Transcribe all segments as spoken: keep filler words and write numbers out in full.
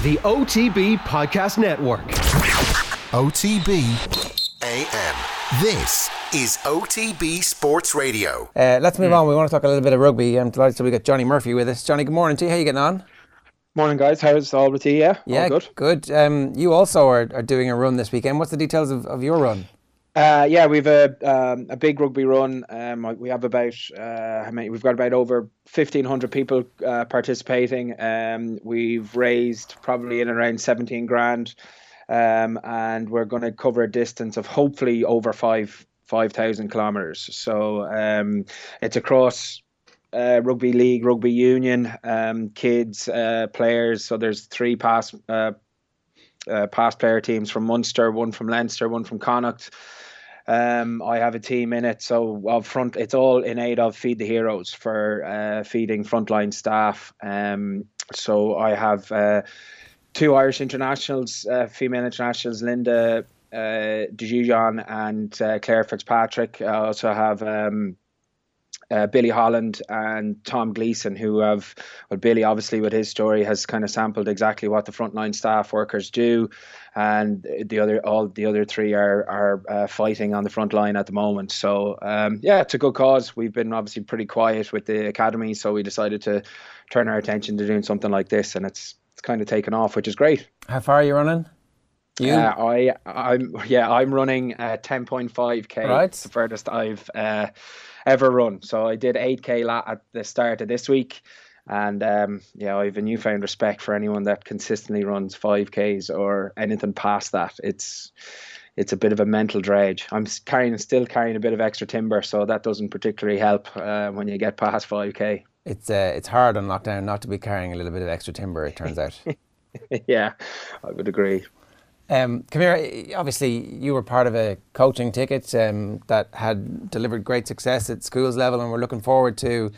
the O T B Podcast Network. O T B A M. This is O T B Sports Radio. Uh, let's move mm. on. We want to talk a little bit of rugby. I'm delighted we got Johnny Murphy with us. Johnny, good morning to you. How are you getting on? Morning, guys. How's all with you? Yeah, yeah all good. Good. Um, you also are, are doing a run this weekend. What's the details of, of your run? Uh, yeah, we've a um, a big rugby run. Um, we have about uh, how many? We've got about over fifteen hundred people uh, participating. Um, we've raised probably in around seventeen grand, um, and we're going to cover a distance of hopefully over five five thousand kilometers. So um, it's across uh, rugby league, rugby union, um, kids, uh, players. So there's three past uh, uh, past player teams from Munster, one from Leinster, one from Connacht. Um, I have a team in it, so up front, it's all in aid of Feed the Heroes for uh, feeding frontline staff. Um, so I have uh, two Irish internationals, uh, female internationals, Linda uh, Dejujon and uh, Claire Fitzpatrick. I also have um, uh, Billy Holland and Tom Gleeson, who have, well, Billy obviously with his story has kind of sampled exactly what the frontline staff workers do. And the other, all the other three are are uh, fighting on the front line at the moment. So um, yeah, it's a good cause. We've been obviously pretty quiet with the academy, so we decided to turn our attention to doing something like this, and it's it's kind of taken off, which is great. How far are you running? You? Uh, I I'm yeah I'm running uh, ten point five k. Right. It's the furthest I've uh, ever run. So I did eight k lat at the start of this week. And um, yeah, I have a newfound respect for anyone that consistently runs five Ks or anything past that. It's it's a bit of a mental dredge. I'm carrying, still carrying a bit of extra timber, so that doesn't particularly help uh, when you get past five K. It's uh, it's hard on lockdown not to be carrying a little bit of extra timber, it turns out. Yeah, I would agree. Um, come here, obviously you were part of a coaching ticket um, that had delivered great success at schools level, and we're looking forward to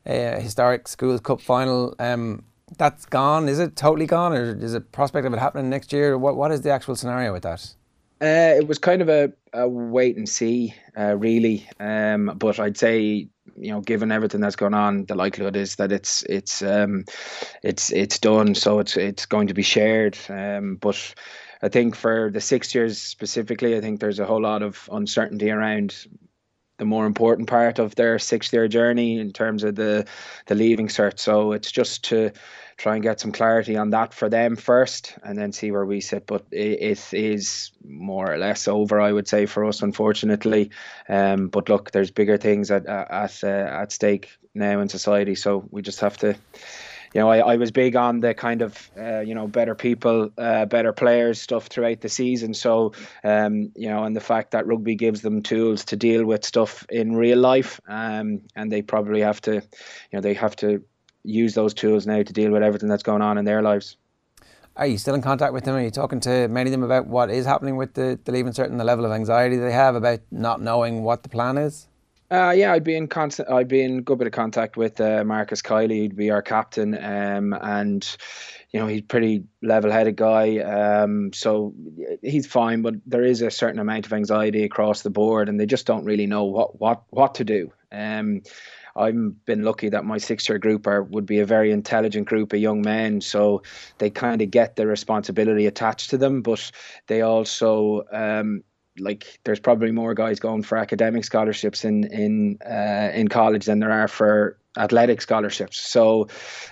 a historic Schools Cup final. Um, that's gone, is it totally gone, or is it prospect of it happening next year? What What is the actual scenario with that? Uh, it was kind of a, a wait and see, uh, really. Um, but I'd say, you know, given everything that's going on, the likelihood is that it's it's um, it's it's done. So it's it's going to be shared. Um, but I think for the six years specifically, I think there's a whole lot of uncertainty around the more important part of their six-year journey in terms of the the leaving cert. So it's just to try and get some clarity on that for them first, and then see where we sit. But it, it is more or less over, I would say, for us, unfortunately. Um, but look, there's bigger things at at uh, at stake now in society, so we just have to. You know, I, I was big on the kind of, uh, you know, better people, uh, better players stuff throughout the season. So, um, you know, and the fact that rugby gives them tools to deal with stuff in real life, um, and they probably have to, you know, they have to use those tools now to deal with everything that's going on in their lives. Are you still in contact with them? Are you talking to many of them about what is happening with the, the leaving cert and the level of anxiety they have about not knowing what the plan is? Uh, yeah, I'd be in constant. I'd be in good bit of contact with uh, Marcus Kiley. He'd be our captain, um, and you know he's a pretty level-headed guy. Um, so he's fine, but there is a certain amount of anxiety across the board, and they just don't really know what what what to do. Um, I've been lucky that my six-year group are would be a very intelligent group of young men, so they kind of get the responsibility attached to them, but they also. Um, Like there's probably more guys going for academic scholarships in in uh, in college than there are for athletic scholarships. So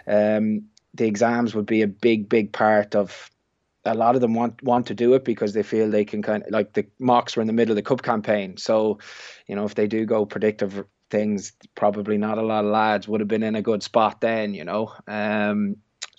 um, the exams would be a big, big part of. A lot of them want want to do it because they feel they can kind of like the mocks were in the middle of the cup campaign. So, you know, if they do go predictive things, probably not a lot of lads would have been in a good spot then. You know, um,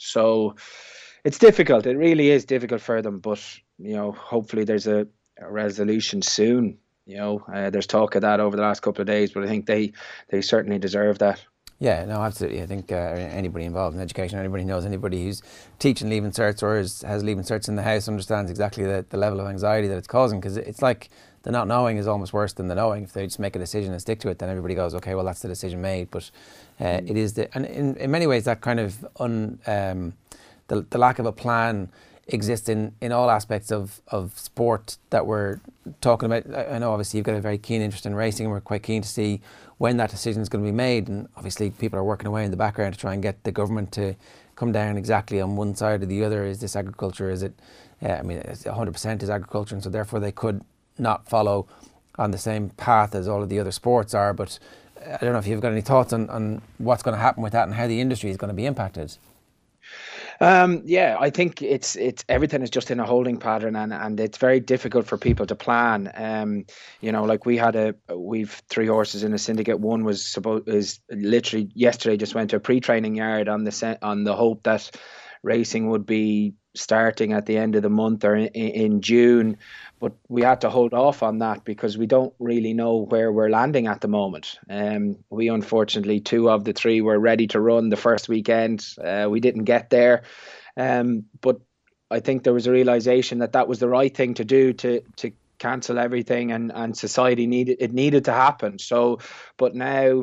so it's difficult. It really is difficult for them. But you know, hopefully there's a. a resolution soon. You know, uh, there's talk of that over the last couple of days, but I think they they certainly deserve that. Yeah, no, absolutely. I think uh, anybody involved in education, anybody knows anybody who's teaching leaving certs or is, has leaving certs in the house understands exactly the, the level of anxiety that it's causing, because it's like the not knowing is almost worse than the knowing. If they just make a decision and stick to it, then everybody goes, okay, well, that's the decision made. But uh, mm. it is the, and in, in many ways that kind of un, um, the, the lack of a plan exist in, in all aspects of, of sport that we're talking about. I know obviously you've got a very keen interest in racing, and we're quite keen to see when that decision is going to be made, and obviously people are working away in the background to try and get the government to come down exactly on one side or the other. Is this agriculture? Is it, uh, I mean, it's one hundred percent is agriculture, and so therefore they could not follow on the same path as all of the other sports are. But I don't know if you've got any thoughts on, on what's going to happen with that and how the industry is going to be impacted. Um, yeah, I think it's it's everything is just in a holding pattern, and, and it's very difficult for people to plan. Um, you know, like we had a we've three horses in a syndicate. One was supposed is literally yesterday just went to a pre-training yard on the se- on the hope that racing would be starting at the end of the month or in, in June, but we had to hold off on that because we don't really know where we're landing at the moment. Um, we unfortunately, two of the three were ready to run the first weekend. Uh, we didn't get there, um, but I think there was a realization that that was the right thing to do to to cancel everything, and and society needed it needed to happen. So, but now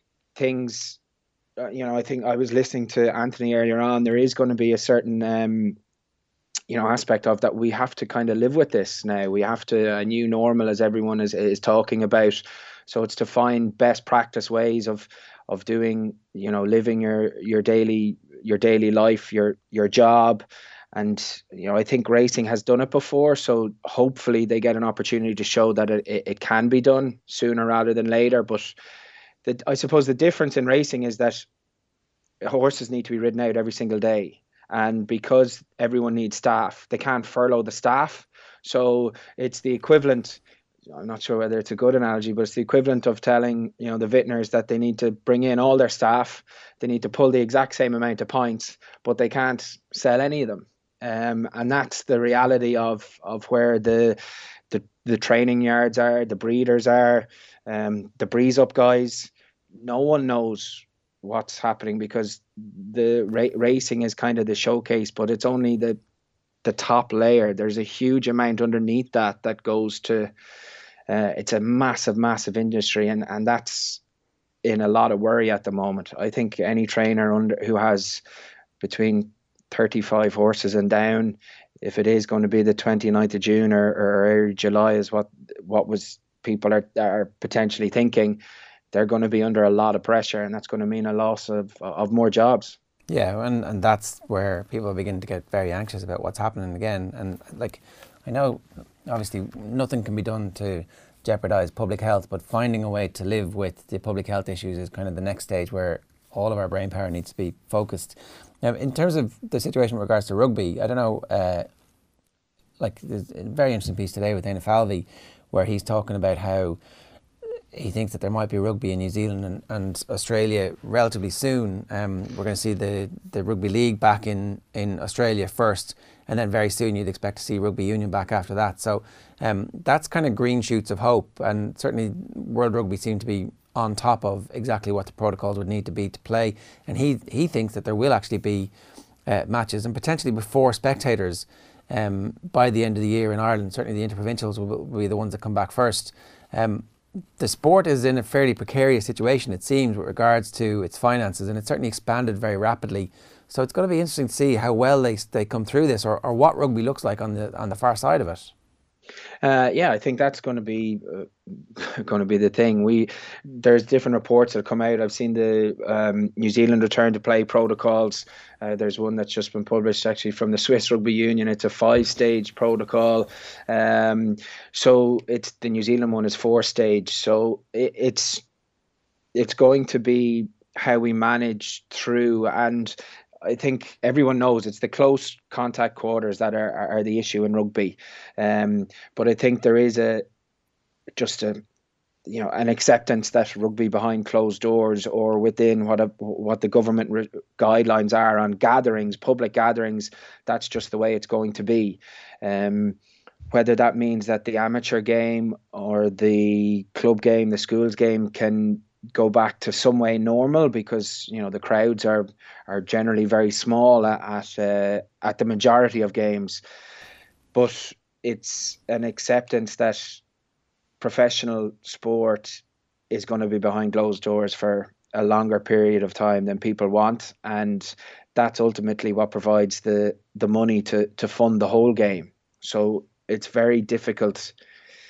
things. Uh, you know, I think I was listening to Anthony earlier on. There is going to be a certain um, you know, aspect of that we have to kind of live with this now. We have to a new normal, as everyone is is talking about. So it's to find best practice ways of of doing, you know, living your your daily your daily life, your your job. And, you know, I think racing has done it before. So hopefully they get an opportunity to show that it, it can be done sooner rather than later. But the, I suppose the difference in racing is that horses need to be ridden out every single day. And because everyone needs staff, they can't furlough the staff. So it's the equivalent, I'm not sure whether it's a good analogy, but it's the equivalent of telling, you know, the vintners that they need to bring in all their staff. They need to pull the exact same amount of pints, but they can't sell any of them. Um, and that's the reality of of where the the, the training yards are, the breeders are, um, the breeze up guys. No one knows what's happening because the ra- racing is kind of the showcase, but it's only the the top layer. There's a huge amount underneath that that goes to uh, it's a massive massive industry, and and that's in a lot of worry at the moment. I think any trainer under who has between thirty-five horses and down, if it is going to be the twenty-ninth of June or, or early July is what what was people are are potentially thinking, they're going to be under a lot of pressure, and that's going to mean a loss of of more jobs. Yeah, and, and that's where people begin to get very anxious about what's happening again. And like, I know obviously nothing can be done to jeopardise public health, but finding a way to live with the public health issues is kind of the next stage where all of our brain power needs to be focused. Now, in terms of the situation with regards to rugby, I don't know, uh, like there's a very interesting piece today with Dana Falvey where he's talking about how he thinks that there might be rugby in New Zealand and, and Australia relatively soon. Um, we're going to see the, the rugby league back in, in Australia first, and then very soon you'd expect to see rugby union back after that. So um, that's kind of green shoots of hope, and certainly World Rugby seem to be on top of exactly what the protocols would need to be to play. And he he thinks that there will actually be uh, matches, and potentially before spectators um, by the end of the year in Ireland. Certainly the interprovincials will, will be the ones that come back first. Um, the sport is in a fairly precarious situation, it seems, with regards to its finances, and it's certainly expanded very rapidly. So it's going to be interesting to see how well they they come through this, or, or what rugby looks like on the on the far side of it. Uh, yeah, I think that's going to be uh, going to be the thing. We there's different reports that come out. I've seen the um, New Zealand return to play protocols. Uh, there's one that's just been published actually from the Swiss Rugby Union. It's a five-stage protocol. Um, so it's the New Zealand one is four-stage. So it, it's it's going to be how we manage through. And I think everyone knows it's the close contact quarters that are, are, are the issue in rugby. Um, but I think there is a just a you know an acceptance that rugby behind closed doors or within what a, what the government re- guidelines are on gatherings, public gatherings, that's just the way it's going to be. Um, whether that means that the amateur game or the club game, the schools game can go back to some way normal, because you know the crowds are are generally very small at at, uh, at the majority of games, but it's an acceptance that professional sport is going to be behind closed doors for a longer period of time than people want, and that's ultimately what provides the the money to to fund the whole game. So it's very difficult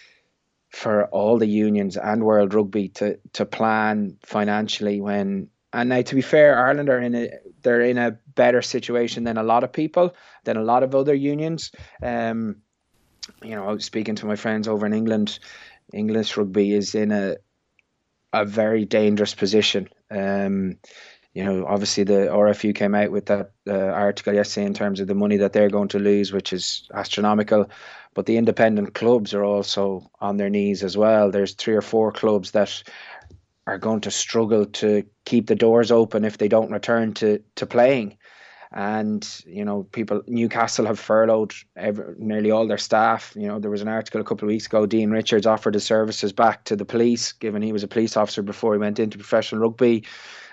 for all the unions and World Rugby to to plan financially when and now, to be fair, Ireland are in a they're in a better situation than a lot of people, than a lot of other unions. Um, you know, I was speaking to my friends over in England. English rugby is in a a very dangerous position. Um, you know, obviously the R F U came out with that uh, article yesterday in terms of the money that they're going to lose, which is astronomical. But the independent clubs are also on their knees as well. There's three or four clubs that are going to struggle to keep the doors open if they don't return to, to playing. And, you know, people, Newcastle have furloughed every, nearly all their staff. You know, there was an article a couple of weeks ago, Dean Richards offered his services back to the police, given he was a police officer before he went into professional rugby.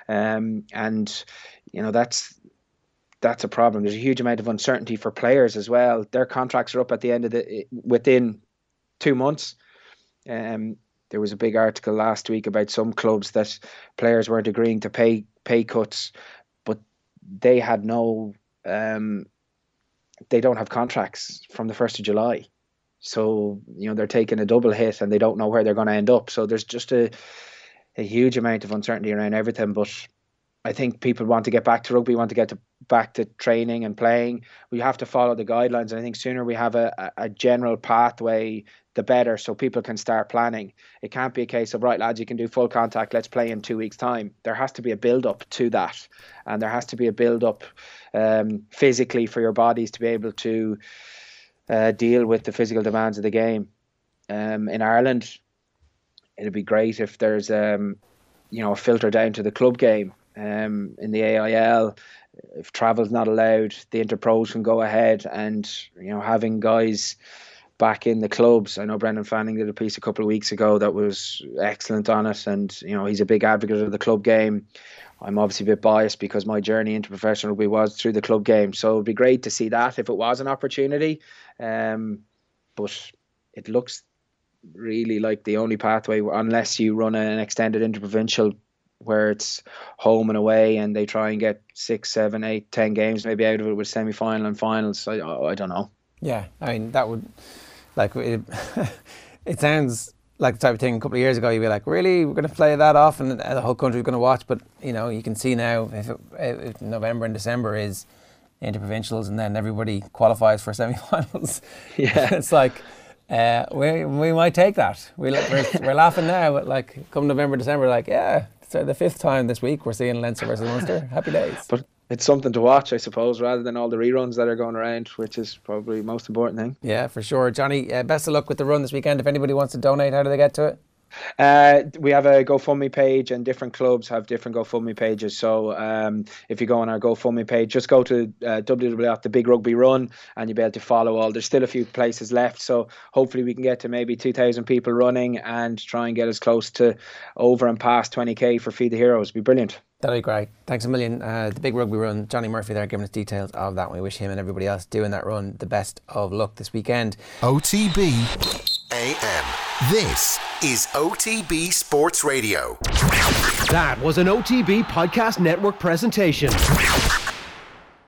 Um, and, you know, that's that's a problem. There's a huge amount of uncertainty for players as well. Their contracts are up at the end of the, within two months. Um, There was a big article last week about some clubs that players weren't agreeing to pay pay cuts, but they had no, um, they don't have contracts from the first of July. So, you know, they're taking a double hit and they don't know where they're going to end up. So there's just a, a huge amount of uncertainty around everything. But I think people want to get back to rugby, want to get to, back to training and playing. We have to follow the guidelines. And I think sooner we have a, a general pathway, the better, so people can start planning. It can't be a case of, right, lads, you can do full contact, let's play in two weeks' time. There has to be a build-up to that. And there has to be a build-up um, physically for your bodies to be able to uh, deal with the physical demands of the game. Um, in Ireland, it'd be great if there's um, you know, a filter down to the club game. Um, in the A I L, if travel's not allowed, the Interpros can go ahead, and, you know, having guys back in the clubs. I know Brendan Fanning did a piece a couple of weeks ago that was excellent on it, and, you know, he's a big advocate of the club game. I'm obviously a bit biased because my journey into professional rugby was through the club game, so it'd be great to see that if it was an opportunity. Um, but it looks really like the only pathway, unless you run an extended interprovincial where it's home and away and they try and get six, seven, eight, ten games maybe out of it with semi-final and finals. I, I don't know. Yeah, I mean, that would, like, it, it sounds like the type of thing a couple of years ago you'd be like, really, we're going to play that off and the whole country's going to watch. But, you know, you can see now if, it, if November and December is interprovincials and then everybody qualifies for semi-finals. Yeah. It's like, uh, we we might take that. We, we're, we're laughing now, but like come November, December, like, yeah, it's the fifth time this week we're seeing Leinster versus Munster. Happy days. But it's something to watch, I suppose, rather than all the reruns that are going around, which is probably the most important thing. Yeah, for sure. Johnny, uh, best of luck with the run this weekend. If anybody wants to donate, how do they get to it? Uh, we have a GoFundMe page, and different clubs have different GoFundMe pages. So um, if you go on our GoFundMe page, just go to uh, w w w dot the big rugby run and you'll be able to follow all. There's still a few places left, so hopefully we can get to maybe two thousand people running and try and get as close to over and past twenty k for Feed the Heroes. It'd be brilliant. That'd be great. Thanks a million. Uh, the Big Rugby Run, Johnny Murphy there giving us details of that. We wish him and everybody else doing that run the best of luck this weekend. O T B A M. This is O T B Sports Radio. That was an O T B Podcast Network presentation.